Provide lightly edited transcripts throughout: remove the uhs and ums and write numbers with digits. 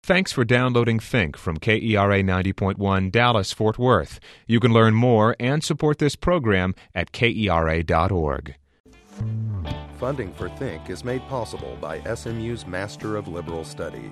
Thanks for downloading Think from KERA 90.1 Dallas, Fort Worth. You can learn more and support this program at KERA.org. Funding for Think is made possible by SMU's Master of Liberal Studies.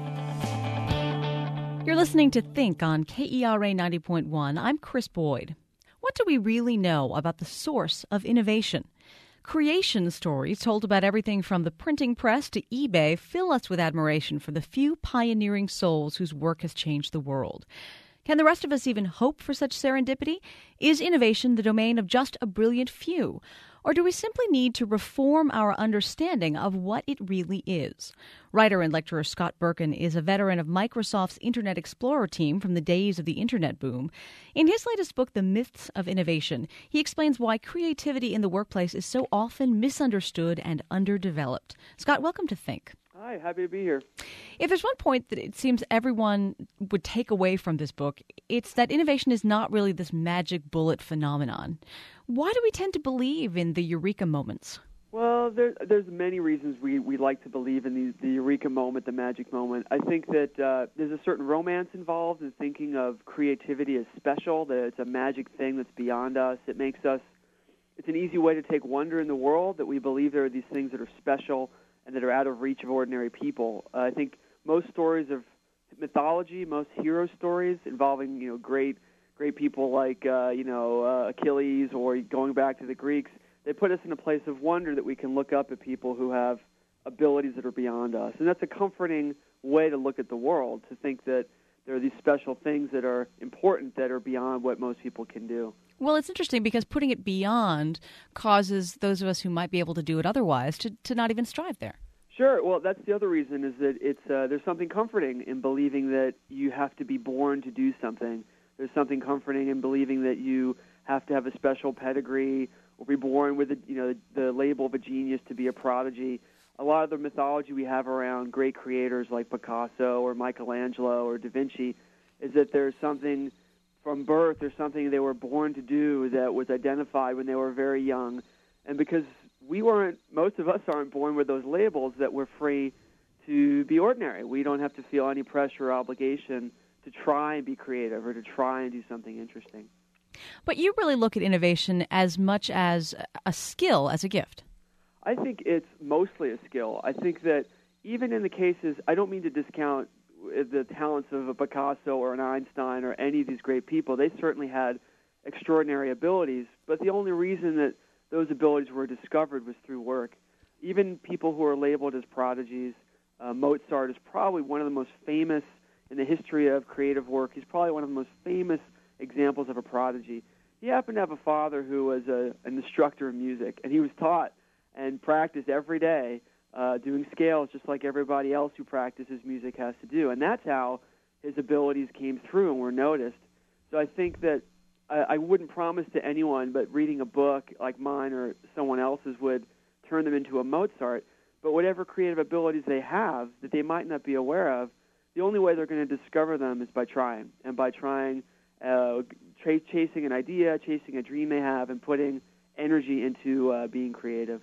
You're listening to Think on KERA 90.1. I'm Chris Boyd. What do we really know about the source of innovation? Creation stories told about everything from the printing press to eBay fill us with admiration for the few pioneering souls whose work has changed the world. Can the rest of us even hope for such serendipity? Is innovation the domain of just a brilliant few? Or do we simply need to reform our understanding of what it really is? Writer and lecturer Scott Berkun is a veteran of Microsoft's Internet Explorer team from the days of the Internet boom. In his latest book, The Myths of Innovation, he explains why creativity in the workplace is so often misunderstood and underdeveloped. Scott, welcome to Think. Hi, happy to be here. If there's one point that it seems everyone would take away from this book, it's that innovation is not really this magic bullet phenomenon. Why do we tend to believe in the eureka moments? Well, there's many reasons we like to believe in the eureka moment, the magic moment. I think that there's a certain romance involved in thinking of creativity as special, that it's a magic thing that's beyond us. It's an easy way to take wonder in the world, that we believe there are these things that are special and that are out of reach of ordinary people. I think most stories of mythology, most hero stories involving great people like Achilles, or going back to the Greeks, they put us in a place of wonder that we can look up at people who have abilities that are beyond us. And that's a comforting way to look at the world, to think that there are these special things that are important that are beyond what most people can do. Well, it's interesting because putting it beyond causes those of us who might be able to do it otherwise to not even strive there. Sure. Well, that's the other reason, is that there's something comforting in believing that you have to be born to do something. There's something comforting in believing that you have to have a special pedigree or be born with the label of a genius to be a prodigy. A lot of the mythology we have around great creators like Picasso or Michelangelo or Da Vinci is that there's something from birth, there's something they were born to do that was identified when they were very young. And because most of us aren't born with those labels, that we're free to be ordinary. We don't have to feel any pressure or obligation to try and be creative or to try and do something interesting. But you really look at innovation as much as a skill, as a gift. I think it's mostly a skill. I think that even in the cases, I don't mean to discount the talents of a Picasso or an Einstein or any of these great people. They certainly had extraordinary abilities, but the only reason that those abilities were discovered was through work. Even people who are labeled as prodigies, Mozart is probably one of the most famous in the history of creative work. He's probably one of the most famous examples of a prodigy. He happened to have a father who was an instructor of music, and he was taught and practiced every day doing scales just like everybody else who practices music has to do. And that's how his abilities came through and were noticed. So I think that I wouldn't promise to anyone, but reading a book like mine or someone else's would turn them into a Mozart. But whatever creative abilities they have that they might not be aware of, the only way they're going to discover them is by trying. And by trying, chasing an idea, chasing a dream they have, and putting energy into being creative.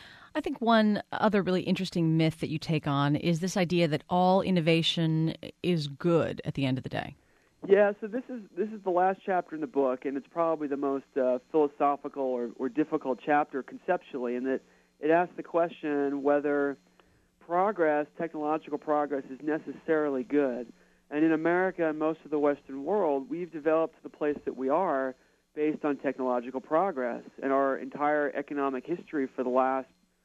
I think one other really interesting myth that you take on is this idea that all innovation is good at the end of the day. Yeah, so this is the last chapter in the book, and it's probably the most philosophical or difficult chapter conceptually, in that it asks the question whether technological progress, is necessarily good. And in America and most of the Western world, we've developed to the place that we are based on technological progress. And our entire economic history for the last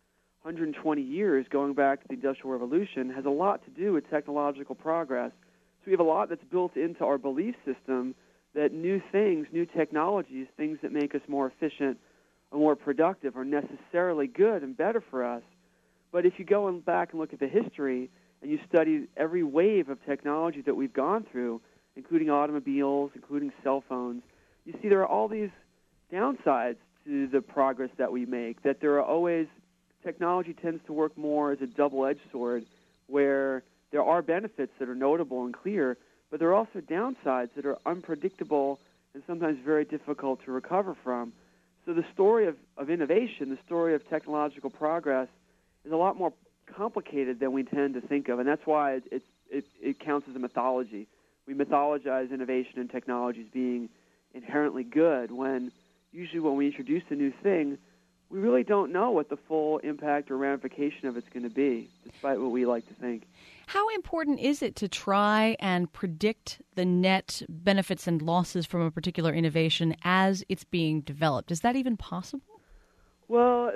120 years, going back to the Industrial Revolution, has a lot to do with technological progress. So we have a lot that's built into our belief system that new things, new technologies, things that make us more efficient or more productive are necessarily good and better for us. But if you go back and look at the history and you study every wave of technology that we've gone through, including automobiles, including cell phones, you see there are all these downsides to the progress that we make, that there are always, technology tends to work more as a double-edged sword, where there are benefits that are notable and clear, but there are also downsides that are unpredictable and sometimes very difficult to recover from. So the story of innovation, the story of technological progress, is a lot more complicated than we tend to think of, and that's why it's it counts as a mythology. We mythologize innovation and technology as being inherently good when usually when we introduce a new thing, we really don't know what the full impact or ramification of it's going to be, despite what we like to think. How important is it to try and predict the net benefits and losses from a particular innovation as it's being developed? Is that even possible? Well,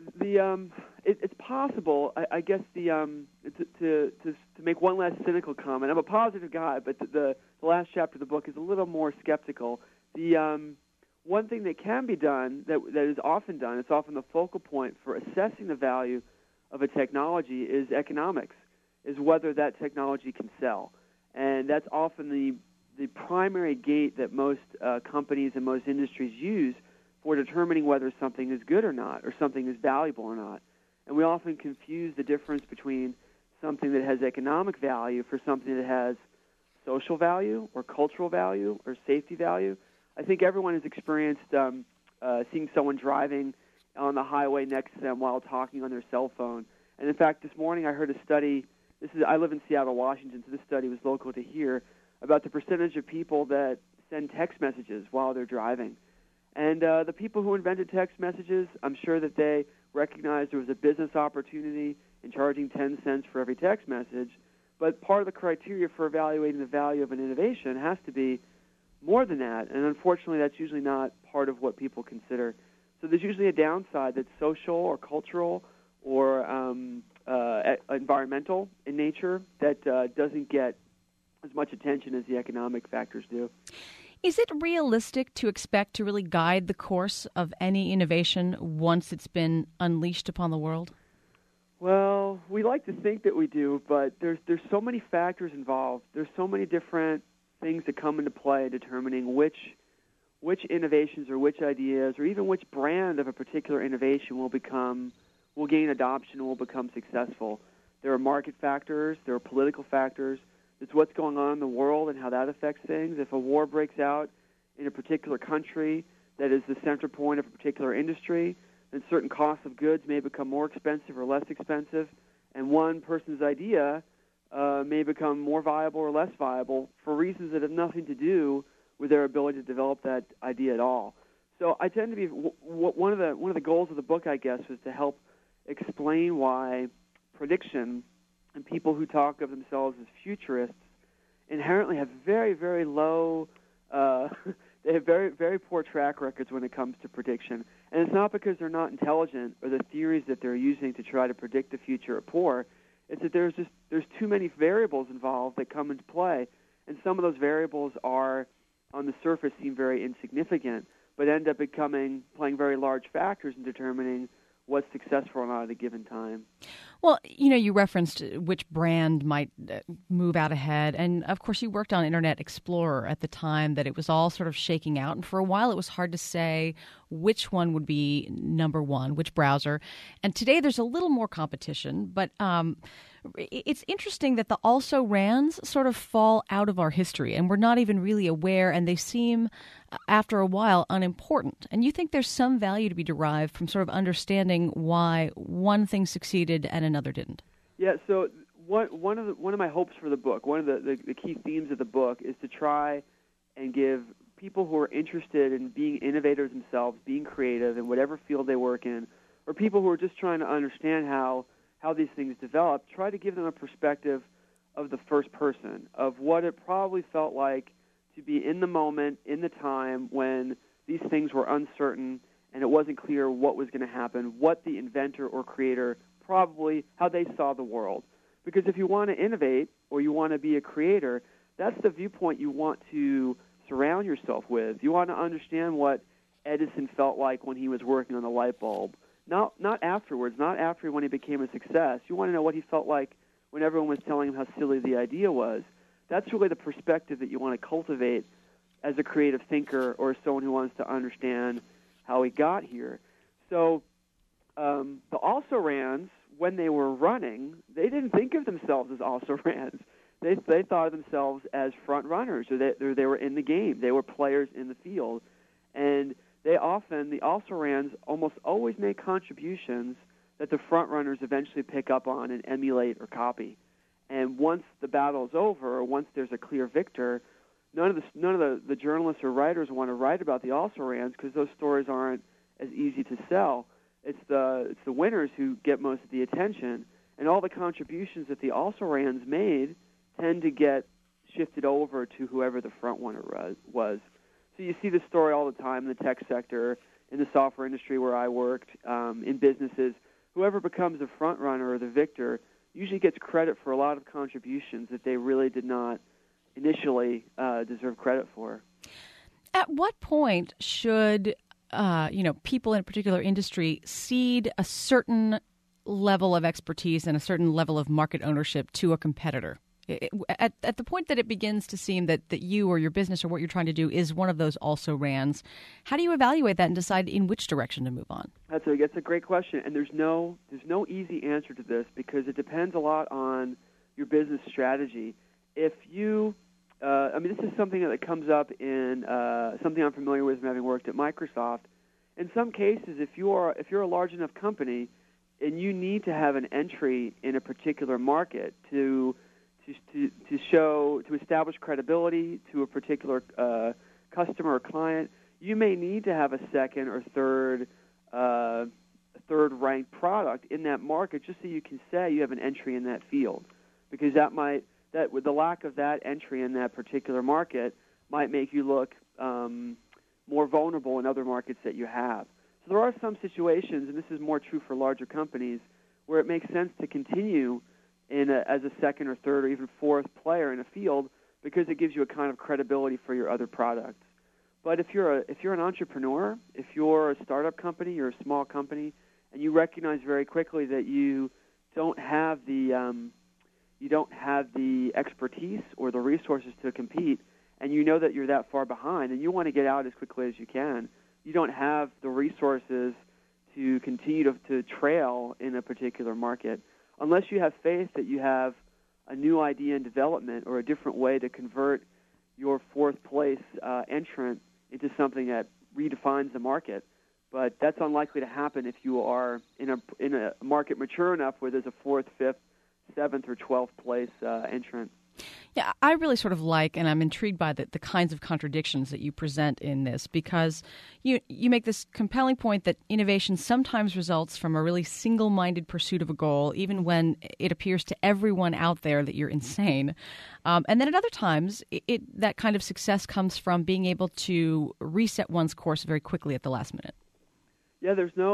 it's possible. I guess to make one last cynical comment, I'm a positive guy, but the last chapter of the book is a little more skeptical. The one thing that can be done, that is often done, it's often the focal point for assessing the value of a technology is economics, is whether that technology can sell. And that's often the primary gate that most companies and most industries use for determining whether something is good or not, or something is valuable or not. And we often confuse the difference between something that has economic value for something that has social value or cultural value or safety value. I think everyone has experienced seeing someone driving on the highway next to them while talking on their cell phone. And in fact, this morning I heard a study. I live in Seattle, Washington, so this study was local to here, about the percentage of people that send text messages while they're driving. And the people who invented text messages, I'm sure that they recognized there was a business opportunity in charging 10 cents for every text message. But part of the criteria for evaluating the value of an innovation has to be more than that. And unfortunately, that's usually not part of what people consider. So there's usually a downside that's social or cultural or environmental in nature that doesn't get as much attention as the economic factors do. Is it realistic to expect to really guide the course of any innovation once it's been unleashed upon the world? Well, we like to think that we do, but there's so many factors involved. There's so many different things that come into play determining which innovations or which ideas or even which brand of a particular innovation will gain adoption and will become successful. There are market factors, there are political factors. It's what's going on in the world and how that affects things. If a war breaks out in a particular country that is the center point of a particular industry, then certain costs of goods may become more expensive or less expensive, and one person's idea may become more viable or less viable for reasons that have nothing to do with their ability to develop that idea at all. So I tend to be one of the goals of the book, I guess, was to help explain why prediction and people who talk of themselves as futurists inherently have very, very low, they have very, very poor track records when it comes to prediction. And it's not because they're not intelligent or the theories that they're using to try to predict the future are poor. It's that there's too many variables involved that come into play. And some of those variables are, on the surface, seem very insignificant, but end up playing very large factors in determining what's successful or not at a given time. Well, you referenced which brand might move out ahead. And, of course, you worked on Internet Explorer at the time that it was all sort of shaking out. And for a while, it was hard to say which one would be number one, which browser. And today, there's a little more competition. But it's interesting that the also-rans sort of fall out of our history. And we're not even really aware. And they seem, after a while, unimportant. And you think there's some value to be derived from sort of understanding why one thing succeeded and another didn't. Yeah, so one of my hopes for the book, one of the key themes of the book is to try and give people who are interested in being innovators themselves, being creative in whatever field they work in, or people who are just trying to understand how these things develop, try to give them a perspective of the first person, of what it probably felt like to be in the moment, in the time when these things were uncertain and it wasn't clear what was going to happen, what the inventor or creator probably, how they saw the world. Because if you want to innovate or you want to be a creator, that's the viewpoint you want to surround yourself with. You want to understand what Edison felt like when he was working on the light bulb. Not afterwards, not after when he became a success. You want to know what he felt like when everyone was telling him how silly the idea was. That's really the perspective that you want to cultivate as a creative thinker or someone who wants to understand how he got here. So the also-rans, when they were running, they didn't think of themselves as also-rans. They thought of themselves as front runners, or they were in the game. They were players in the field. And the also-rans almost always make contributions that the front runners eventually pick up on and emulate or copy. And once the battle is over, or once there's a clear victor, none of the journalists or writers want to write about the also-rans because those stories aren't as easy to sell. It's the winners who get most of the attention, and all the contributions that the also-rans made tend to get shifted over to whoever the front runner was. So you see this story all the time in the tech sector, in the software industry where I worked, in businesses. Whoever becomes the front runner or the victor usually gets credit for a lot of contributions that they really did not initially deserve credit for. At what point should people in a particular industry cede a certain level of expertise and a certain level of market ownership to a competitor? At the point that it begins to seem that you or your business or what you're trying to do is one of those also-rans, how do you evaluate that and decide in which direction to move on? That's a great question, and there's no easy answer to this because it depends a lot on your business strategy. If you, this is something that comes up in something I'm familiar with from having worked at Microsoft. In some cases, if you're a large enough company and you need to have an entry in a particular market to establish credibility to a particular customer or client, you may need to have a second or third ranked product in that market just so you can say you have an entry in that field, because with the lack of that entry in that particular market might make you look more vulnerable in other markets that you have. So there are some situations, and this is more true for larger companies, where it makes sense to continue as a second or third or even fourth player in a field because it gives you a kind of credibility for your other products. But if you're an entrepreneur, if you're a startup company, you're a small company, and you recognize very quickly that you don't have the expertise or the resources to compete, and you know that you're that far behind, and you want to get out as quickly as you can, you don't have the resources to continue to trail in a particular market. Unless you have faith that you have a new idea in development or a different way to convert your fourth place entrant into something that redefines the market. But that's unlikely to happen if you are in a market mature enough where there's a fourth, fifth, seventh, or 12th place entrant. Yeah, I really sort of like, and I'm intrigued by the kinds of contradictions that you present in this, because you make this compelling point that innovation sometimes results from a really single-minded pursuit of a goal, even when it appears to everyone out there that you're insane. And then at other times, that kind of success comes from being able to reset one's course very quickly at the last minute. Yeah,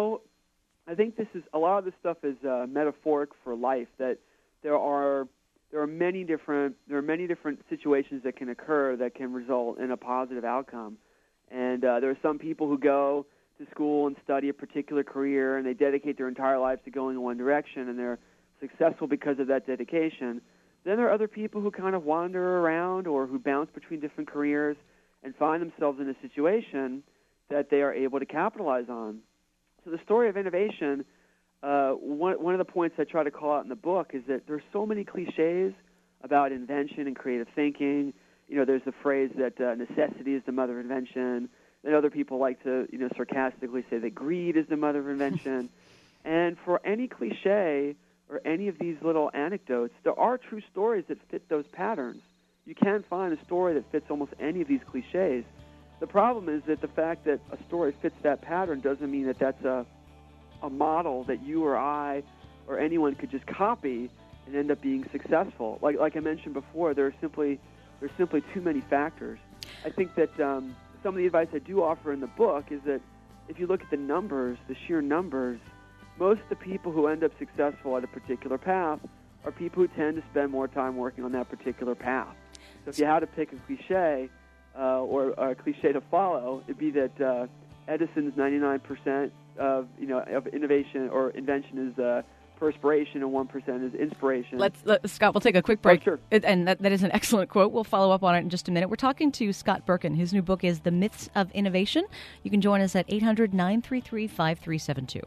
I think a lot of this stuff is metaphoric for life, that there are many different situations that can occur that can result in a positive outcome. And there are some people who go to school and study a particular career, and they dedicate their entire lives to going in one direction, and they're successful because of that dedication. Then there are other people who kind of wander around or who bounce between different careers and find themselves in a situation that they are able to capitalize on. So the story of innovation, one of the points I try to call out in the book is that there's so many cliches about invention and creative thinking. There's the phrase that necessity is the mother of invention. Then other people like to, sarcastically say that greed is the mother of invention. And for any cliche or any of these little anecdotes, there are true stories that fit those patterns. You can find a story that fits almost any of these cliches. The problem is that the fact that a story fits that pattern doesn't mean that that's a model that you or I or anyone could just copy and end up being successful. Like I mentioned before, there's simply too many factors. I think that some of the advice I do offer in the book is that if you look at the numbers, the sheer numbers, most of the people who end up successful at a particular path are people who tend to spend more time working on that particular path. So if you had to pick a cliche or a cliche to follow, it'd be that Edison's 99% of innovation or invention is perspiration and 1% is inspiration. Scott, we'll take a quick break. Oh, sure. And that is an excellent quote. We'll follow up on it in just a minute. We're talking to Scott Berkun. His new book is The Myths of Innovation. You can join us at 800-933-5372.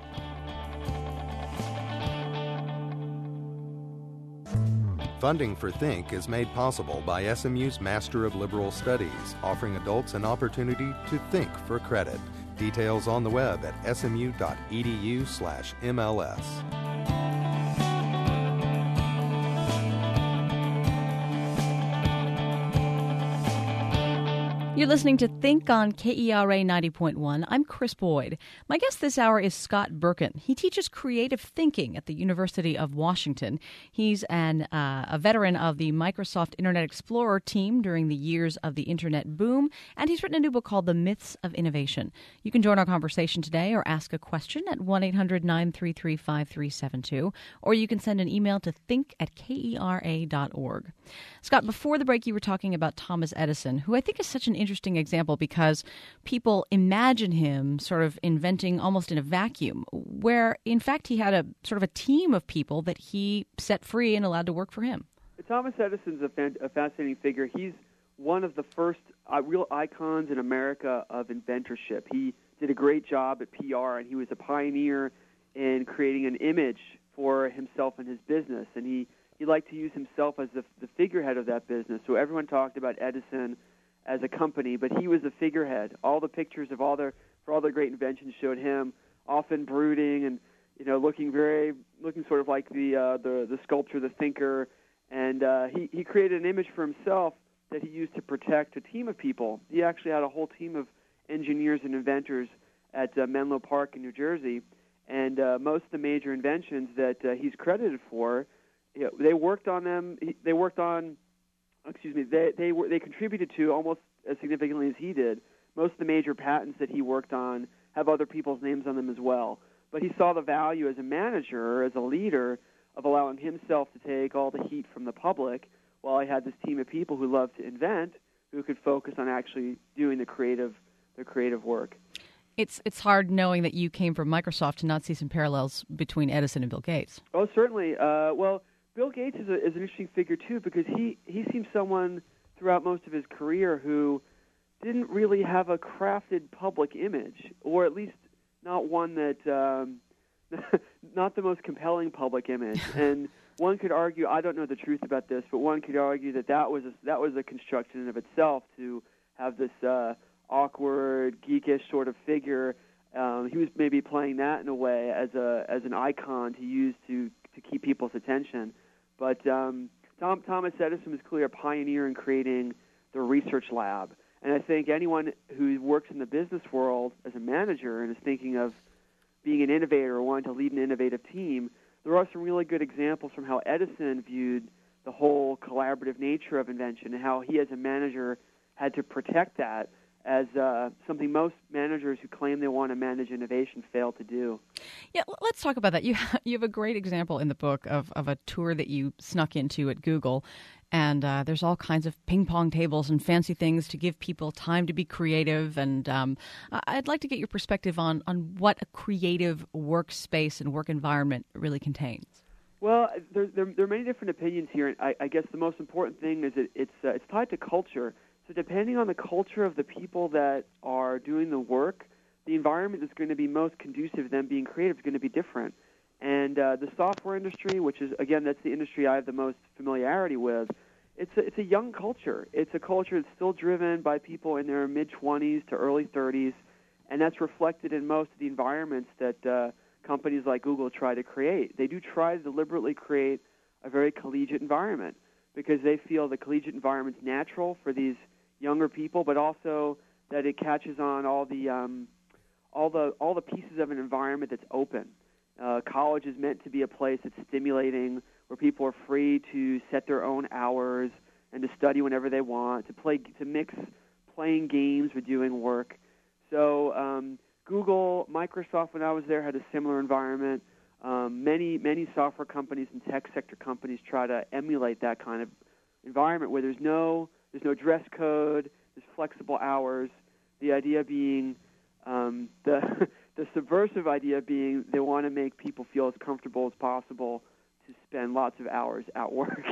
Funding for Think is made possible by SMU's Master of Liberal Studies, offering adults an opportunity to think for credit. Details on the web at smu.edu/MLS. You're listening to Think on KERA 90.1. I'm Chris Boyd. My guest this hour is Scott Berkun. He teaches creative thinking at the University of Washington. He's a veteran of the Microsoft Internet Explorer team during the years of the Internet boom, and he's written a new book called The Myths of Innovation. You can join our conversation today or ask a question at 1-800-933-5372, or you can send an email to think@kera.org. Scott, before the break, you were talking about Thomas Edison, who I think is such an interesting example because people imagine him sort of inventing almost in a vacuum, where in fact he had a sort of a team of people that he set free and allowed to work for him. Thomas Edison's a fascinating figure. He's one of the first real icons in America of inventorship. He did a great job at PR, and he was a pioneer in creating an image for himself and his business, and he liked to use himself as the figurehead of that business. So everyone talked about Edison as a company, but he was the figurehead. All the pictures of all their great inventions showed him often brooding and looking sort of like the sculptor, the thinker, and he created an image for himself that he used to protect a team of people. He actually had a whole team of engineers and inventors at Menlo Park in New Jersey, and most of the major inventions that he's credited for, they worked on them. They contributed to almost as significantly as he did. Most of the major patents that he worked on have other people's names on them as well. But he saw the value as a manager, as a leader, of allowing himself to take all the heat from the public, while he had this team of people who loved to invent, who could focus on actually doing the creative work. It's hard knowing that you came from Microsoft to not see some parallels between Edison and Bill Gates. Oh, certainly. Well, Bill Gates is an interesting figure, too, because he seems someone throughout most of his career who didn't really have a crafted public image, or at least not one that, not the most compelling public image. And one could argue, I don't know the truth about this, but one could argue that was a construction in of itself to have this awkward, geekish sort of figure. He was maybe playing that in a way as an icon to use to keep people's attention. But Thomas Edison was clearly a pioneer in creating the research lab. And I think anyone who works in the business world as a manager and is thinking of being an innovator or wanting to lead an innovative team, there are some really good examples from how Edison viewed the whole collaborative nature of invention and how he as a manager had to protect that as something most managers who claim they want to manage innovation fail to do. Yeah, let's talk about that. You have a great example in the book of a tour that you snuck into at Google, and there's all kinds of ping pong tables and fancy things to give people time to be creative. And I'd like to get your perspective on what a creative workspace and work environment really contains. Well, there are many different opinions here, and I guess the most important thing is that it's tied to culture. So depending on the culture of the people that are doing the work, the environment that's going to be most conducive to them being creative is going to be different. And the software industry, which is, again, that's the industry I have the most familiarity with, it's a young culture. It's a culture that's still driven by people in their mid-20s to early 30s, and that's reflected in most of the environments that companies like Google try to create. They do try to deliberately create a very collegiate environment because they feel the collegiate environment's natural for these younger people, but also that it catches on all the pieces of an environment that's open. College is meant to be a place that's stimulating, where people are free to set their own hours and to study whenever they want, to mix playing games with doing work. So Google, Microsoft, when I was there, had a similar environment. Many software companies and tech sector companies try to emulate that kind of environment where there's no dress code, there's flexible hours. The idea being, the subversive idea being, they want to make people feel as comfortable as possible to spend lots of hours at work.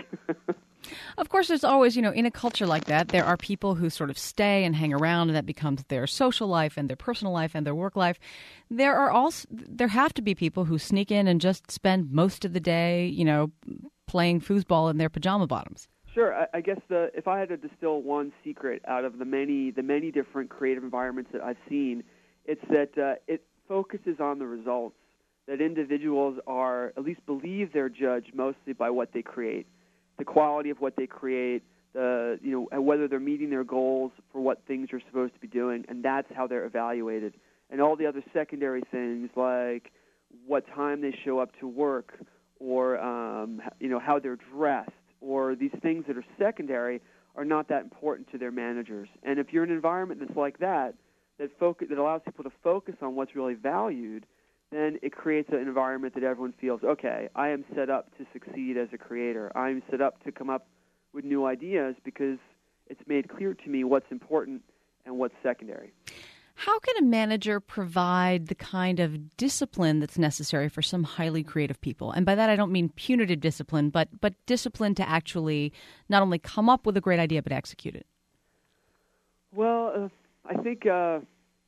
Of course, there's always, in a culture like that, there are people who sort of stay and hang around, and that becomes their social life and their personal life and their work life. There have to be people who sneak in and just spend most of the day, playing foosball in their pajama bottoms. Sure. I guess if I had to distill one secret out of the many different creative environments that I've seen, it's that it focuses on the results, that individuals are, at least believe they're judged mostly by what they create, the quality of what they create, what whether they're meeting their goals for what things are supposed to be doing, and that's how they're evaluated. And all the other secondary things like what time they show up to work, or how they're dressed, or these things that are secondary are not that important to their managers. And if you're in an environment that's like that allows people to focus on what's really valued, then it creates an environment that everyone feels, okay, I am set up to succeed as a creator. I'm set up to come up with new ideas because it's made clear to me what's important and what's secondary. How can a manager provide the kind of discipline that's necessary for some highly creative people? And by that, I don't mean punitive discipline, but discipline to actually not only come up with a great idea, but execute it. Well, I think as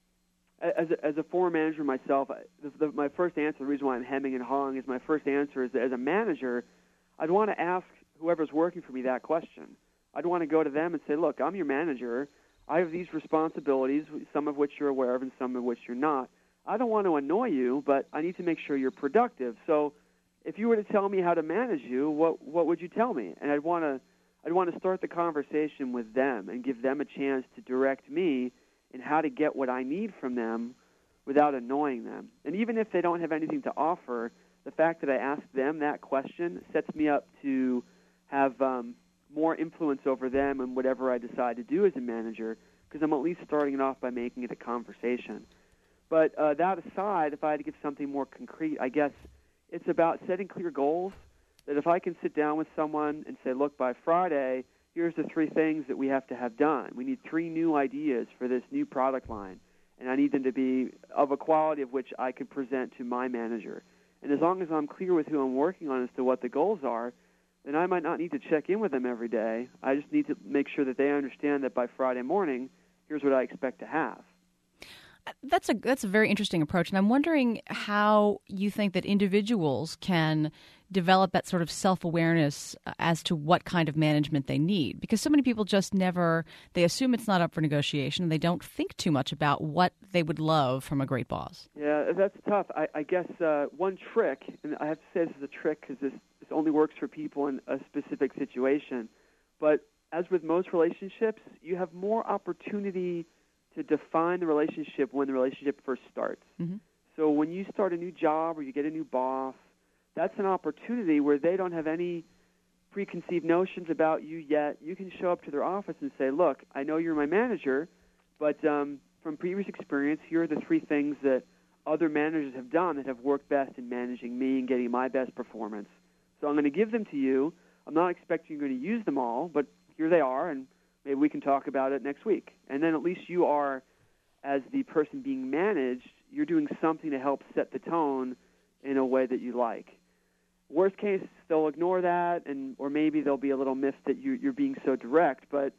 a former manager myself, my first answer, the reason why I'm hemming and hawing is my first answer is that as a manager, I'd want to ask whoever's working for me that question. I'd want to go to them and say, look, I'm your manager. I have these responsibilities, some of which you're aware of and some of which you're not. I don't want to annoy you, but I need to make sure you're productive. So if you were to tell me how to manage you, what would you tell me? And I'd want to start the conversation with them and give them a chance to direct me in how to get what I need from them without annoying them. And even if they don't have anything to offer, the fact that I asked them that question sets me up to have more influence over them and whatever I decide to do as a manager, because I'm at least starting it off by making it a conversation. But that aside, if I had to give something more concrete, I guess it's about setting clear goals, that if I can sit down with someone and say, look, by Friday, here's the 3 things that we have to have done. We need 3 new ideas for this new product line, and I need them to be of a quality of which I can present to my manager. And as long as I'm clear with who I'm working on as to what the goals are, then I might not need to check in with them every day. I just need to make sure that they understand that by Friday morning, here's what I expect to have. That's a very interesting approach, and I'm wondering how you think that individuals can develop that sort of self-awareness as to what kind of management they need. Because so many people just they assume it's not up for negotiation, and they don't think too much about what they would love from a great boss. Yeah, that's tough. I guess one trick, and I have to say this is a trick because this only works for people in a specific situation, but as with most relationships, you have more opportunity to define the relationship when the relationship first starts. Mm-hmm. So when you start a new job or you get a new boss, that's an opportunity where they don't have any preconceived notions about you yet. You can show up to their office and say, look, I know you're my manager, but from previous experience, here are the 3 things that other managers have done that have worked best in managing me and getting my best performance. So I'm going to give them to you. I'm not expecting you're going to use them all, but here they are, and maybe we can talk about it next week. And then at least you are, as the person being managed, you're doing something to help set the tone in a way that you like. Worst case, they'll ignore that, or maybe they'll be a little miffed that you're being so direct. But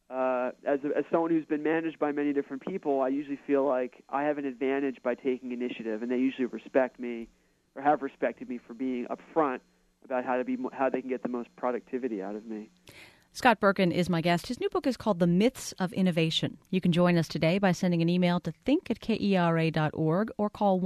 as someone who's been managed by many different people, I usually feel like I have an advantage by taking initiative, and they usually respect me or have respected me for being upfront about how they can get the most productivity out of me. Scott Berkun is my guest. His new book is called The Myths of Innovation. You can join us today by sending an email to think@kera.org or call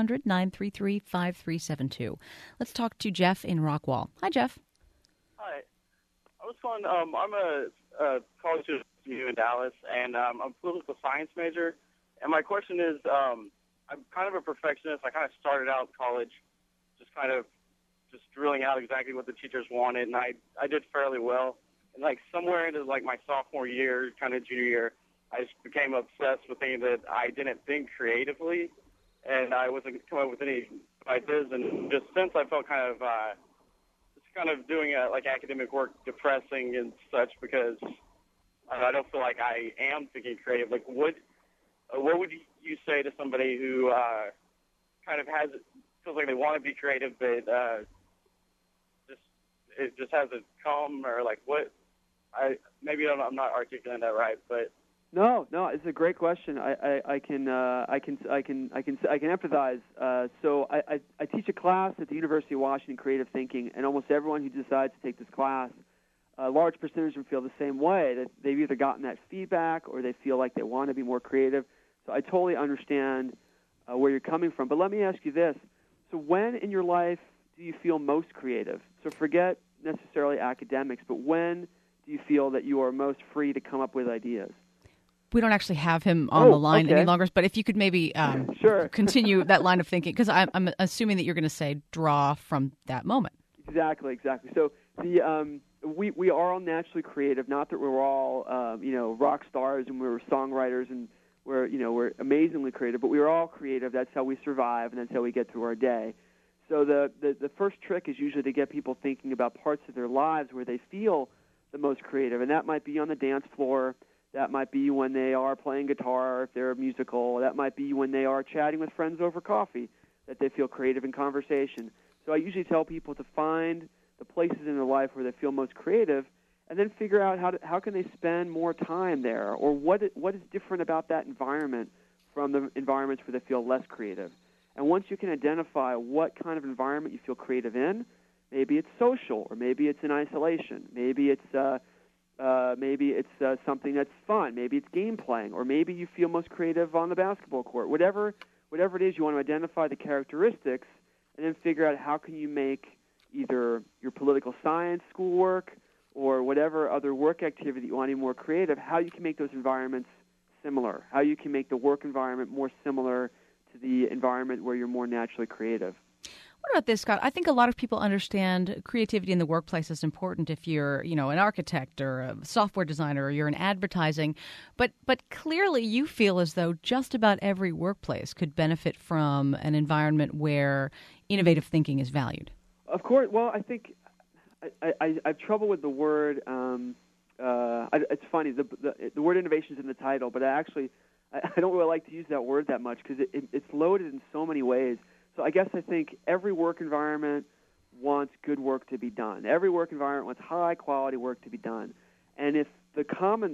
1-800-933-5372. Let's talk to Jeff in Rockwall. Hi, Jeff. Hi. I was calling, I'm a college student in Dallas, and I'm a political science major. And my question is, I'm kind of a perfectionist. I kind of started out college just drilling out exactly what the teachers wanted, and I did fairly well. And somewhere into my sophomore year, kind of junior year, I just became obsessed with thinking that I didn't think creatively, and I wasn't coming up with any ideas. And just since I felt kind of doing academic work depressing and such because I don't feel like I am thinking creative. What would you say to somebody who feels like they want to be creative, but it just hasn't come, or what? Maybe I'm not articulating that right, but no, it's a great question. I can empathize. So I teach a class at the University of Washington, Creative Thinking, and almost everyone who decides to take this class, a large percentage of them feel the same way, that they've either gotten that feedback or they feel like they want to be more creative. So I totally understand where you're coming from. But let me ask you this. So when in your life do you feel most creative? So forget necessarily academics, but when do you feel that you are most free to come up with ideas? We don't actually have him on the line okay. any longer, but if you could maybe Sure. continue that line of thinking, because I'm assuming that you're going to say draw from that moment. Exactly. So we are all naturally creative. Not that we're all rock stars and we're songwriters and we're amazingly creative, but we're all creative. That's how we survive, and that's how we get through our day. So the first trick is usually to get people thinking about parts of their lives where they feel the most creative, and that might be on the dance floor. That might be when they are playing guitar, if they're musical. That might be when they are chatting with friends over coffee, that they feel creative in conversation. So I usually tell people to find the places in their life where they feel most creative, and then figure out how can they spend more time there, or what is different about that environment from the environments where they feel less creative. And once you can identify what kind of environment you feel creative in, maybe it's social, or maybe it's in isolation, maybe it's something that's fun, maybe it's game playing, or maybe you feel most creative on the basketball court. Whatever it is, you want to identify the characteristics and then figure out how can you make either your political science schoolwork or whatever other work activity you want to be more creative, how you can make those environments similar, how you can make the work environment more similar to the environment where you're more naturally creative. What about this, Scott? I think a lot of people understand creativity in the workplace is important if you're, an architect or a software designer or you're in advertising. But clearly you feel as though just about every workplace could benefit from an environment where innovative thinking is valued. Of course. Well, I think I have trouble with the word. It's funny. The word innovation is in the title, but I don't really like to use that word that much because it's loaded in so many ways. So I guess I think every work environment wants good work to be done. Every work environment wants high-quality work to be done. And if the common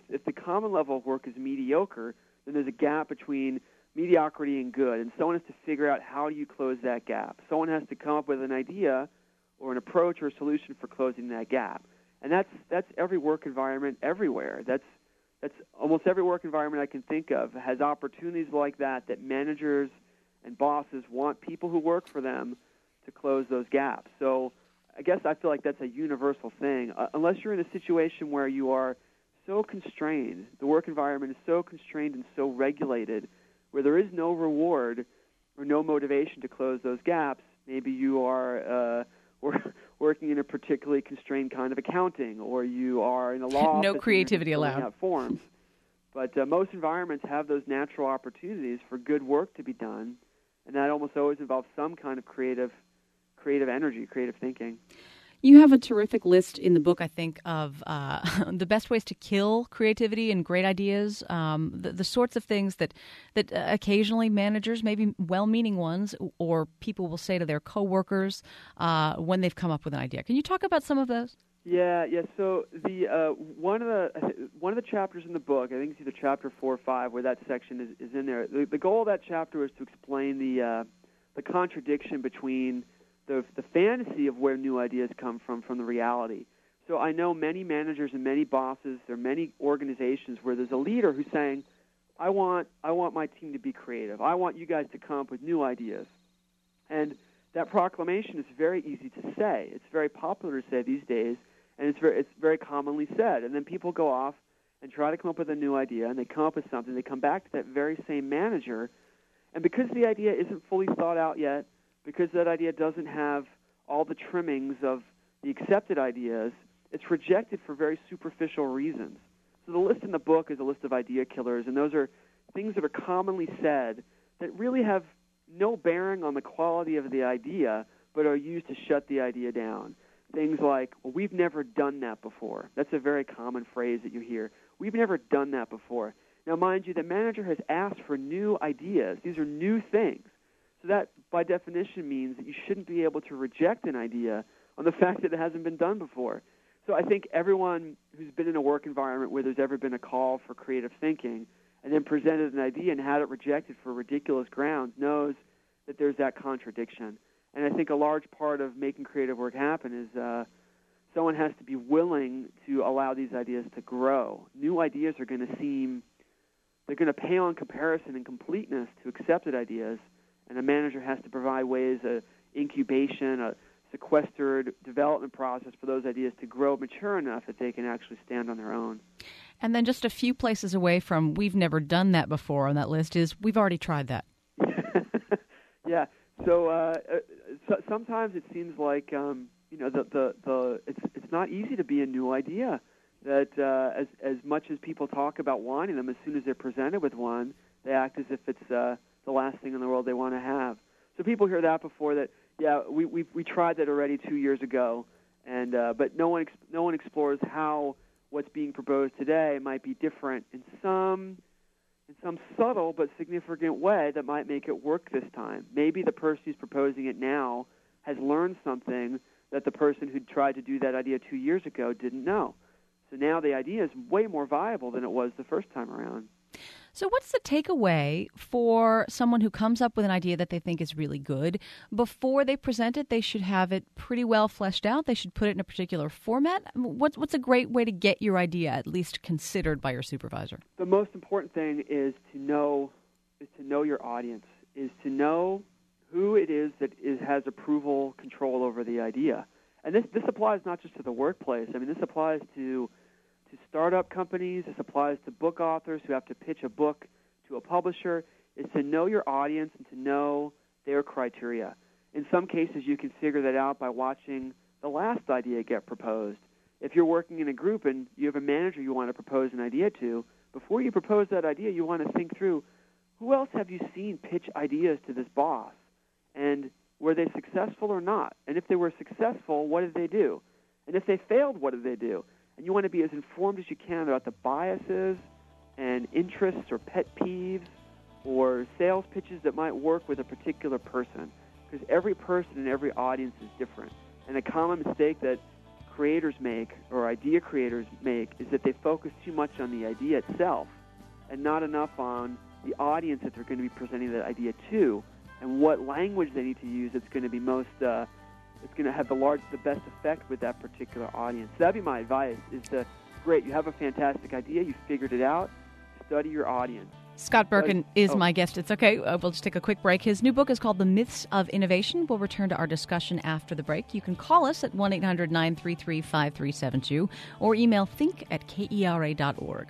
level of work is mediocre, then there's a gap between mediocrity and good, and someone has to figure out how do you close that gap. Someone has to come up with an idea or an approach or a solution for closing that gap. And that's every work environment everywhere. That's almost every work environment I can think of has opportunities like that managers and bosses want people who work for them to close those gaps. So I guess I feel like that's a universal thing. Unless you're in a situation where you are so constrained, the work environment is so constrained and so regulated, where there is no reward or no motivation to close those gaps, maybe you are working in a particularly constrained kind of accounting, or you are in a law office. No creativity and you're allowed. out forms. But most environments have those natural opportunities for good work to be done, and that almost always involves some kind of creative energy, creative thinking. You have a terrific list in the book, I think, of the best ways to kill creativity and great ideas, the sorts of things that occasionally managers, maybe well-meaning ones, or people will say to their coworkers when they've come up with an idea. Can you talk about some of those? Yeah. So the one of the chapters in the book, I think it's either chapter 4 or 5, where that section is in there. The goal of that chapter is to explain the contradiction between the fantasy of where new ideas come from the reality. So I know many managers and many bosses, there are many organizations where there's a leader who's saying, I want my team to be creative. I want you guys to come up with new ideas. And that proclamation is very easy to say. It's very popular to say these days, and it's very commonly said. And then people go off and try to come up with a new idea, and they come up with something. They come back to that very same manager, and because the idea isn't fully thought out yet, because that idea doesn't have all the trimmings of the accepted ideas, it's rejected for very superficial reasons. So the list in the book is a list of idea killers, and those are things that are commonly said that really have no bearing on the quality of the idea, but are used to shut the idea down. Things like, well, we've never done that before. That's a very common phrase that you hear. We've never done that before. Now, mind you, the manager has asked for new ideas. These are new things. So that, by definition, means that you shouldn't be able to reject an idea on the fact that it hasn't been done before. So I think everyone who's been in a work environment where there's ever been a call for creative thinking and then presented an idea and had it rejected for ridiculous grounds knows that there's that contradiction. And I think a large part of making creative work happen is someone has to be willing to allow these ideas to grow. New ideas are going to pale in comparison and completeness to accepted ideas, and a manager has to provide ways of incubation, sequestered development process for those ideas to grow mature enough that they can actually stand on their own. And then just a few places away from we've never done that before on that list is we've already tried that. Yeah. So sometimes it seems like it's not easy to be a new idea. That as much as people talk about wanting them, as soon as they're presented with one, they act as if it's the last thing in the world they want to have. So people hear that before that. Yeah, we tried that already 2 years ago, and but no one explores how what's being proposed today might be different in some subtle but significant way that might make it work this time. Maybe the person who's proposing it now has learned something that the person who tried to do that idea 2 years ago didn't know. So now the idea is way more viable than it was the first time around. So what's the takeaway for someone who comes up with an idea that they think is really good? Before they present it, they should have it pretty well fleshed out. They should put it in a particular format. What's a great way to get your idea at least considered by your supervisor? The most important thing is to know your audience, is to know who it is that has approval control over the idea. And this applies not just to the workplace. I mean, this applies to startup companies. This applies to book authors who have to pitch a book to a publisher. Is to know your audience and to know their criteria. In some cases, you can figure that out by watching the last idea get proposed. If you're working in a group and you have a manager you want to propose an idea to, before you propose that idea, you want to think through, who else have you seen pitch ideas to this boss? And were they successful or not? And if they were successful, what did they do? And if they failed, what did they do? And you want to be as informed as you can about the biases and interests or pet peeves or sales pitches that might work with a particular person. Because every person and every audience is different. And a common mistake that creators make or idea creators make is that they focus too much on the idea itself and not enough on the audience that they're going to be presenting that idea to and what language they need to use that's going to be most it's going to have the best effect with that particular audience. So that'd be my advice, is to, great, you have a fantastic idea, you figured it out, study your audience. Scott Berkun is my guest. It's okay. We'll just take a quick break. His new book is called The Myths of Innovation. We'll return to our discussion after the break. You can call us at 1-800-933-5372 or email think@kera.org.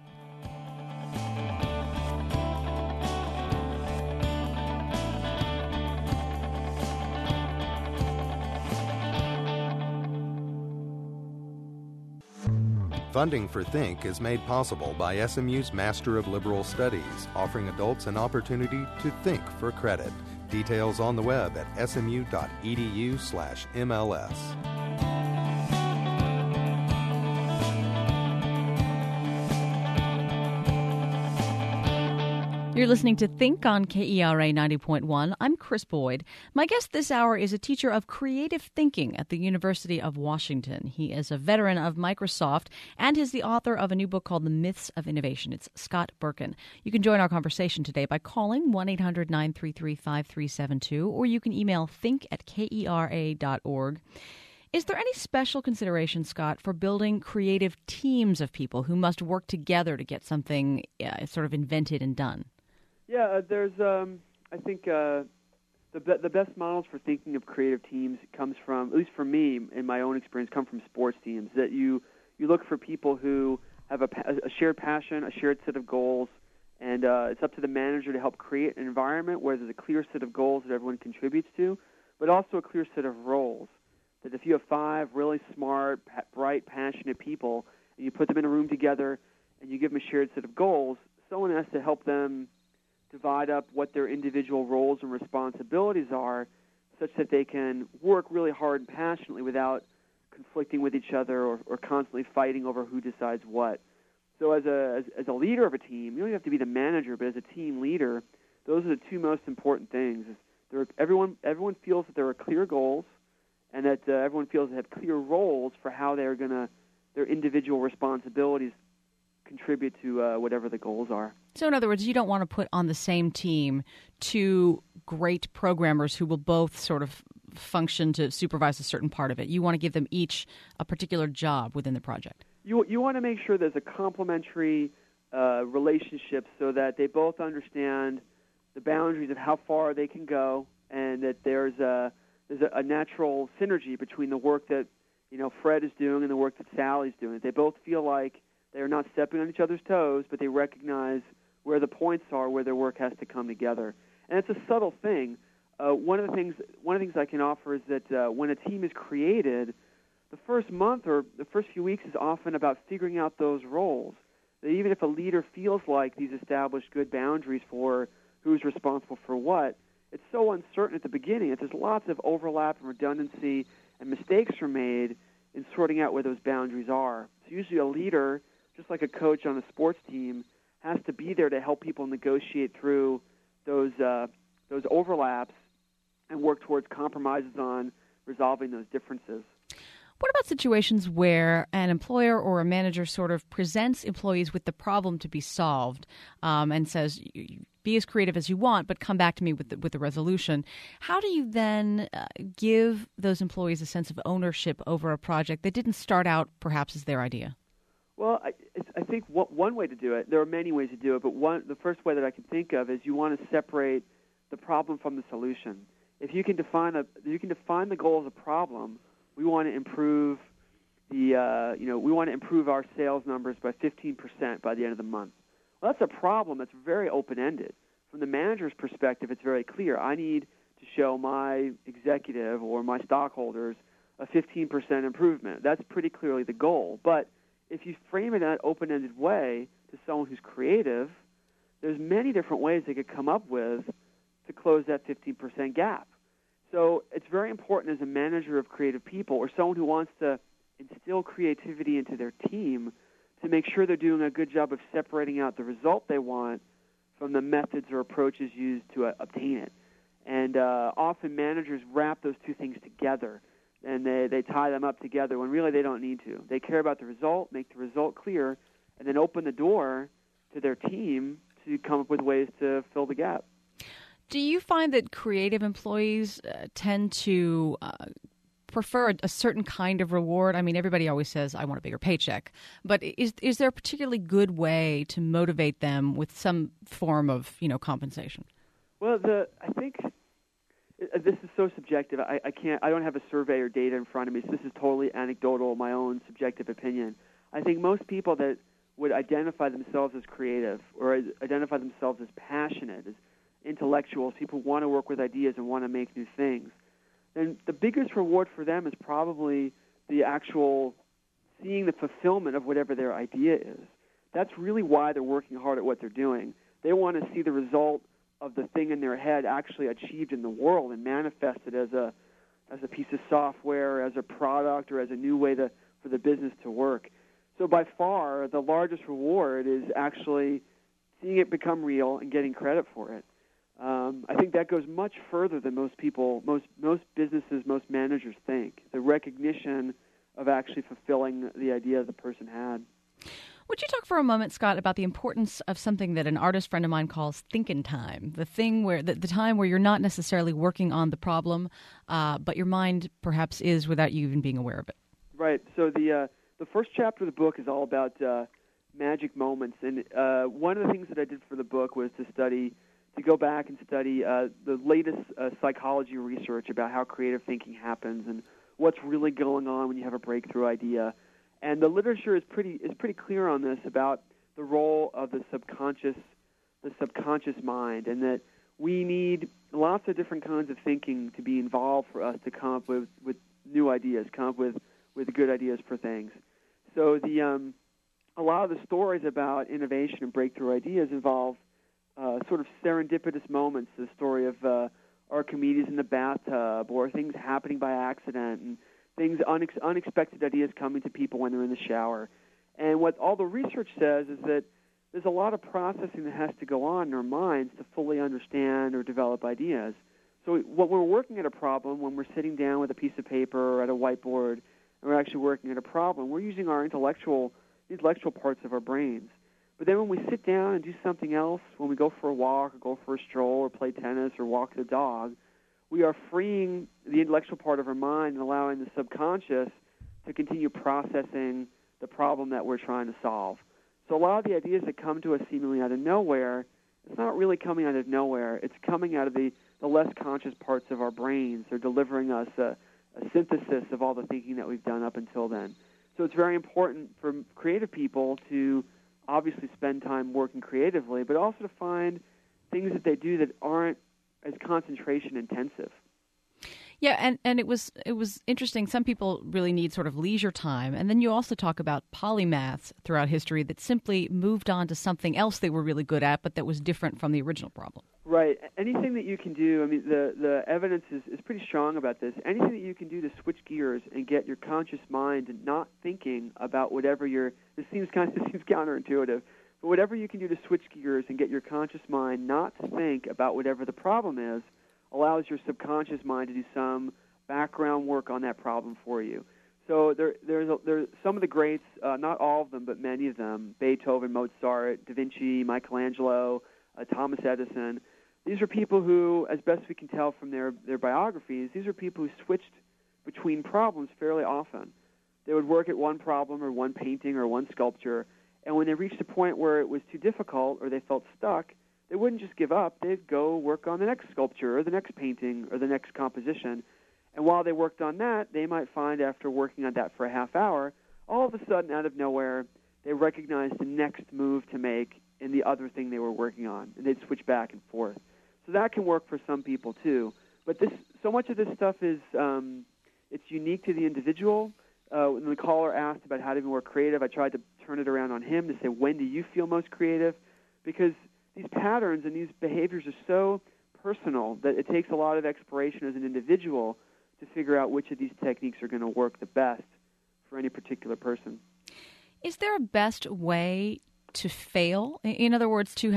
Funding for Think is made possible by SMU's Master of Liberal Studies, offering adults an opportunity to think for credit. Details on the web at smu.edu/MLS. You're listening to Think on KERA 90.1. I'm Chris Boyd. My guest this hour is a teacher of creative thinking at the University of Washington. He is a veteran of Microsoft and is the author of a new book called The Myths of Innovation. It's Scott Berkun. You can join our conversation today by calling 1-800-933-5372, or you can email think@kera.org. Is there any special consideration, Scott, for building creative teams of people who must work together to get something sort of invented and done? Yeah, there's, I think the best models for thinking of creative teams comes from, at least for me, in my own experience, come from sports teams. That you look for people who have a shared passion, a shared set of goals, and it's up to the manager to help create an environment where there's a clear set of goals that everyone contributes to, but also a clear set of roles. That if you have 5 really smart, bright, passionate people, and you put them in a room together, and you give them a shared set of goals, someone has to help them divide up what their individual roles and responsibilities are such that they can work really hard and passionately without conflicting with each other or constantly fighting over who decides what. So as a leader of a team, you don't have to be the manager, but as a team leader, those are the 2 most important things. Everyone feels that there are clear goals and that everyone feels they have clear roles for how they're going to, their individual responsibilities contribute to whatever the goals are. So in other words, you don't want to put on the same team 2 great programmers who will both sort of function to supervise a certain part of it. You want to give them each a particular job within the project. You want to make sure there's a complementary relationship so that they both understand the boundaries of how far they can go and that there's there's a natural synergy between the work that Fred is doing and the work that Sally's doing. They both feel like they are not stepping on each other's toes, but they recognize where the points are, where their work has to come together. And it's a subtle thing. One of the things I can offer is that when a team is created, the first month or the first few weeks is often about figuring out those roles. That even if a leader feels like these established good boundaries for who's responsible for what, it's so uncertain at the beginning that there's lots of overlap and redundancy, and mistakes are made in sorting out where those boundaries are. So usually a leader, just like a coach on a sports team, has to be there to help people negotiate through those overlaps and work towards compromises on resolving those differences. What about situations where an employer or a manager sort of presents employees with the problem to be solved and says, be as creative as you want, but come back to me with the resolution? How do you then give those employees a sense of ownership over a project that didn't start out perhaps as their idea? Well, I think one way to do it, there are many ways to do it, but the first way that I can think of is you want to separate the problem from the solution. If you can define the goal of the problem, we want to improve we want to improve our sales numbers by 15% by the end of the month. Well, that's a problem that's very open-ended. From the manager's perspective, it's very clear. I need to show my executive or my stockholders a 15% improvement. That's pretty clearly the goal. But if you frame it in that open-ended way to someone who's creative, there's many different ways they could come up with to close that 15% gap. So it's very important as a manager of creative people or someone who wants to instill creativity into their team to make sure they're doing a good job of separating out the result they want from the methods or approaches used to obtain it. And often managers wrap those two things together, and they tie them up together when really they don't need to. They care about the result, make the result clear, and then open the door to their team to come up with ways to fill the gap. Do you find that creative employees tend to prefer a certain kind of reward? I mean, everybody always says, I want a bigger paycheck. But is there a particularly good way to motivate them with some form of, compensation? Well, I think this is so subjective. I don't have a survey or data in front of me, so this is totally anecdotal, my own subjective opinion. I think most people that would identify themselves as creative or identify themselves as passionate, as intellectuals, people who want to work with ideas and want to make new things, then the biggest reward for them is probably the actual seeing the fulfillment of whatever their idea is. That's really why they're working hard at what they're doing. They want to see the result of the thing in their head actually achieved in the world and manifested as a piece of software, as a product, or as a new way for the business to work. So by far, the largest reward is actually seeing it become real and getting credit for it. I think that goes much further than most people, most businesses, most managers think. The recognition of actually fulfilling the idea the person had. Would you talk for a moment, Scott, about the importance of something that an artist friend of mine calls thinking time, the thing where the time where you're not necessarily working on the problem, but your mind perhaps is without you even being aware of it? Right. So the first chapter of the book is all about magic moments, and one of the things that I did for the book was to go back and study the latest psychology research about how creative thinking happens and what's really going on when you have a breakthrough idea. And the literature is pretty clear on this about the role of the subconscious mind, and that we need lots of different kinds of thinking to be involved for us to come up with new ideas, come up with good ideas for things. So a lot of the stories about innovation and breakthrough ideas involve sort of serendipitous moments, the story of Archimedes in the bathtub, or things happening by accident, and things, unexpected ideas coming to people when they're in the shower. And what all the research says is that there's a lot of processing that has to go on in our minds to fully understand or develop ideas. So when we're working at a problem, when we're sitting down with a piece of paper or at a whiteboard, and we're actually working at a problem, we're using our intellectual parts of our brains. But then when we sit down and do something else, when we go for a walk or go for a stroll or play tennis or walk the dog, we are freeing the intellectual part of our mind and allowing the subconscious to continue processing the problem that we're trying to solve. So a lot of the ideas that come to us seemingly out of nowhere, it's not really coming out of nowhere. It's coming out of the the less conscious parts of our brains. They're delivering us a synthesis of all the thinking that we've done up until then. So it's very important for creative people to obviously spend time working creatively, but also to find things that they do that aren't as concentration intensive. Yeah, and it was interesting. Some people really need sort of leisure time. And then you also talk about polymaths throughout history that simply moved on to something else they were really good at, but that was different from the original problem. Right. Anything that you can do, I mean, the evidence is pretty strong about this. Anything that you can do to switch gears and get your conscious mind not thinking about whatever this seems counterintuitive, but whatever you can do to switch gears and get your conscious mind not to think about whatever the problem is, allows your subconscious mind to do some background work on that problem for you. So there's some of the greats, not all of them, but many of them, Beethoven, Mozart, Da Vinci, Michelangelo, Thomas Edison. These are people who, as best we can tell from their biographies, these are people who switched between problems fairly often. They would work at one problem or one painting or one sculpture, and when they reached a point where it was too difficult or they felt stuck, they wouldn't just give up. They'd go work on the next sculpture or the next painting or the next composition. And while they worked on that, they might find after working on that for a half hour, all of a sudden, out of nowhere, they recognized the next move to make in the other thing they were working on, and they'd switch back and forth. So that can work for some people too. But so much of this stuff is it's unique to the individual. When the caller asked about how to be more creative, I tried to turn it around on him to say, when do you feel most creative? Because these patterns and these behaviors are so personal that it takes a lot of exploration as an individual to figure out which of these techniques are going to work the best for any particular person. Is there a best way to fail? In other words, to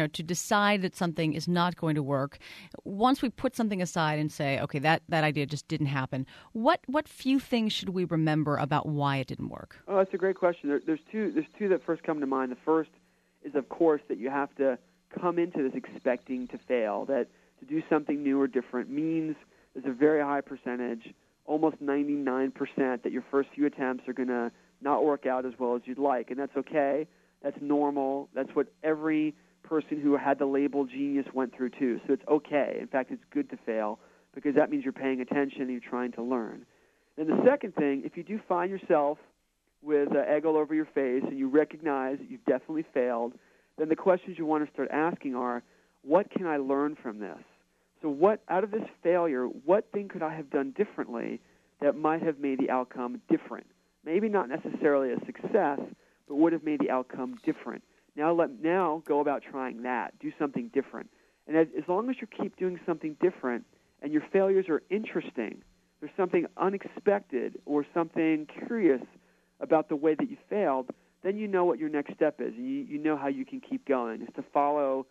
decide that something is not going to work. Once we put something aside and say, okay, that idea just didn't happen, what few things should we remember about why it didn't work? Oh, that's a great question. There's two that first come to mind. The first is, of course, that you have to come into this expecting to fail, that to do something new or different means there's a very high percentage, almost 99%, that your first few attempts are going to not work out as well as you'd like, and that's okay. That's normal. That's what every person who had the label genius went through too, so it's okay. In fact, it's good to fail because that means you're paying attention and you're trying to learn. And the second thing, if you do find yourself with egg all over your face and you recognize that you've definitely failed, then the questions you want to start asking are, what can I learn from this? So what, out of this failure, what thing could I have done differently that might have made the outcome different? Maybe not necessarily a success, but would have made the outcome different. Now go about trying that. Do something different. And as long as you keep doing something different and your failures are interesting, there's something unexpected or something curious about the way that you failed, then you know what your next step is. You know how you can keep going. It's to follow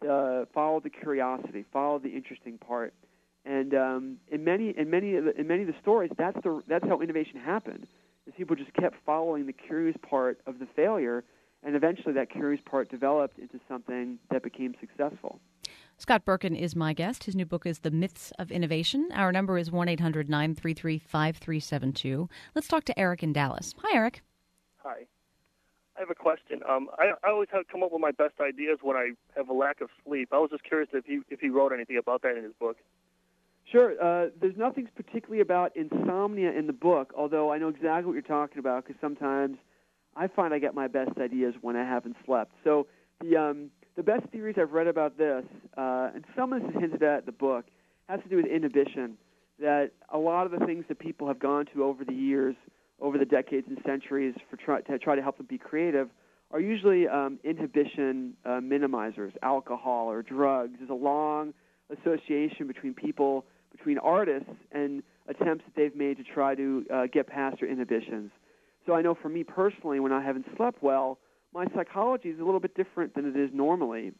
the curiosity, follow the interesting part. And in many of the stories, that's how innovation happened. Is people just kept following the curious part of the failure, and eventually that curious part developed into something that became successful. Scott Berkun is my guest. His new book is The Myths of Innovation. Our number is 1-800-933-5372. Let's talk to Eric in Dallas. Hi, Eric. Hi. I have a question. I always have come up with my best ideas when I have a lack of sleep. I was just curious if he wrote anything about that in his book. Sure. There's nothing particularly about insomnia in the book, although I know exactly what you're talking about because sometimes I find I get my best ideas when I haven't slept. So the best theories I've read about this, and some of this is hinted at in the book, has to do with inhibition, that a lot of the things that people have gone to over the years, over the decades and centuries to try to help them be creative are usually inhibition minimizers, alcohol or drugs. There's a long association between artists and attempts that they've made to try to get past their inhibitions. So I know for me personally, when I haven't slept well, my psychology is a little bit different than it is normally.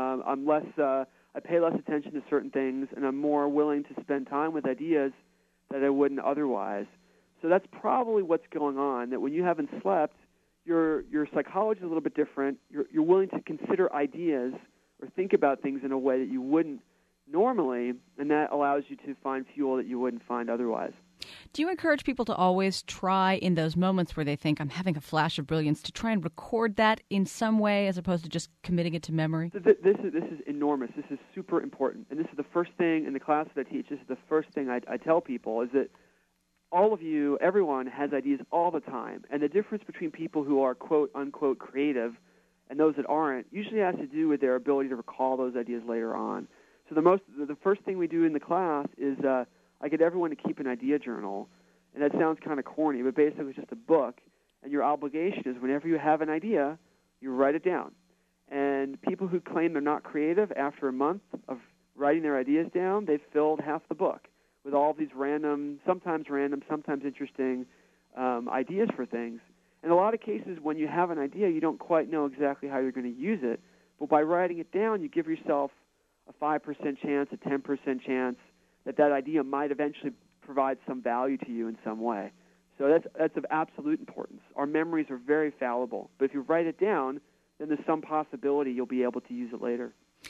I pay less attention to certain things, and I'm more willing to spend time with ideas that I wouldn't otherwise. So that's probably what's going on, that when you haven't slept, your psychology is a little bit different. You're willing to consider ideas or think about things in a way that you wouldn't normally, and that allows you to find fuel that you wouldn't find otherwise. Do you encourage people to always try in those moments where they think, I'm having a flash of brilliance, to try and record that in some way as opposed to just committing it to memory? This is enormous. This is super important. And this is the first thing in the class that I teach. This is the first thing I tell people is that all of you, everyone has ideas all the time. And the difference between people who are quote unquote creative and those that aren't usually has to do with their ability to recall those ideas later on. So the first thing we do in the class is I get everyone to keep an idea journal. And that sounds kind of corny, but basically it's just a book. And your obligation is whenever you have an idea, you write it down. And people who claim they're not creative, after a month of writing their ideas down, they've filled half the book with all these sometimes interesting ideas for things. In a lot of cases, when you have an idea, you don't quite know exactly how you're going to use it. But by writing it down, you give yourself a 5% chance, a 10% chance that idea might eventually provide some value to you in some way. So that's of absolute importance. Our memories are very fallible. But if you write it down, then there's some possibility you'll be able to use it later.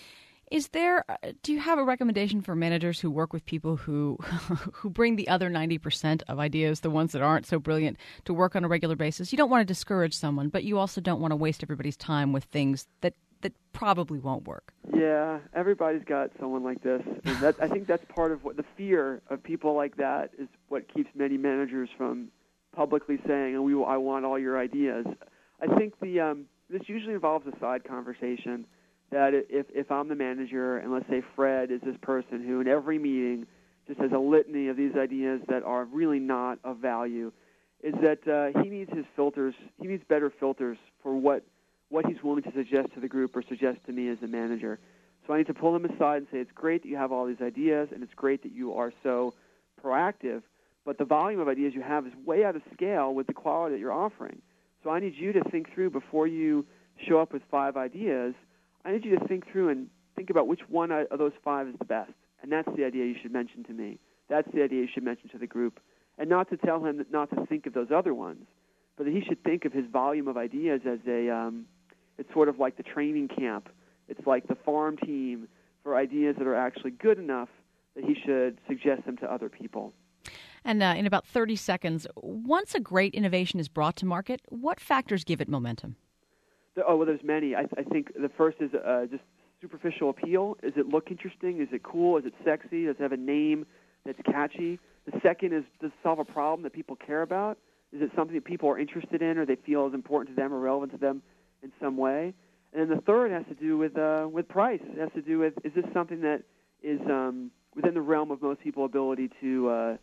Do you have a recommendation for managers who work with people who bring the other 90% of ideas, the ones that aren't so brilliant, to work on a regular basis? You don't want to discourage someone, but you also don't want to waste everybody's time with things that probably won't work. Yeah, everybody's got someone like this. And I think that's part of what the fear of people like that is what keeps many managers from publicly saying, I want all your ideas. I think this usually involves a side conversation. That if I'm the manager, and let's say Fred is this person who in every meeting just has a litany of these ideas that are really not of value, is that he needs his filters. He needs better filters for what he's willing to suggest to the group or suggest to me as the manager. So I need to pull him aside and say, it's great that you have all these ideas, and it's great that you are so proactive, but the volume of ideas you have is way out of scale with the quality that you're offering. So I need you to think through before you show up with 5 ideas. I need you to think through and think about which one of those 5 is the best. And that's the idea you should mention to me. That's the idea you should mention to the group. And not to tell him not to think of those other ones, but that he should think of his volume of ideas as it's sort of like the training camp. It's like the farm team for ideas that are actually good enough that he should suggest them to other people. And in about 30 seconds, once a great innovation is brought to market, what factors give it momentum? There's many. I think the first is just superficial appeal. Does it look interesting? Is it cool? Is it sexy? Does it have a name that's catchy? The second is, does it solve a problem that people care about? Is it something that people are interested in or they feel is important to them or relevant to them in some way? And then the third has to do with price. It has to do with, is this something that is within the realm of most people's ability to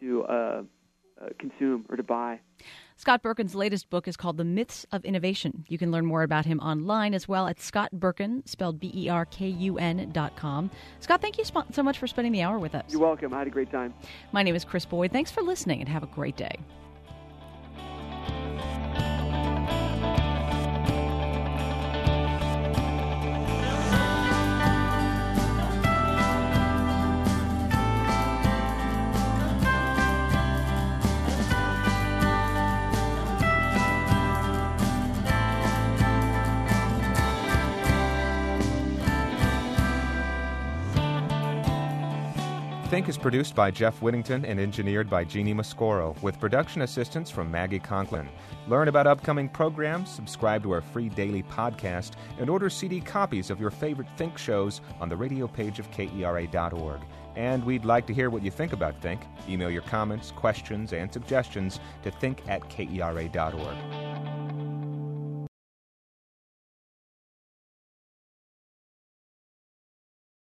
consume or to buy? Scott Berkun's latest book is called The Myths of Innovation. You can learn more about him online as well at Scott Berkun, spelled BERKUN.com. Scott, thank you so much for spending the hour with us. You're welcome. I had a great time. My name is Chris Boyd. Thanks for listening and have a great day. Think is produced by Jeff Whittington and engineered by Jeannie Mascoro, with production assistance from Maggie Conklin. Learn about upcoming programs, subscribe to our free daily podcast, and order CD copies of your favorite Think shows on the radio page of KERA.org. And we'd like to hear what you think about Think. Email your comments, questions, and suggestions to think@KERA.org.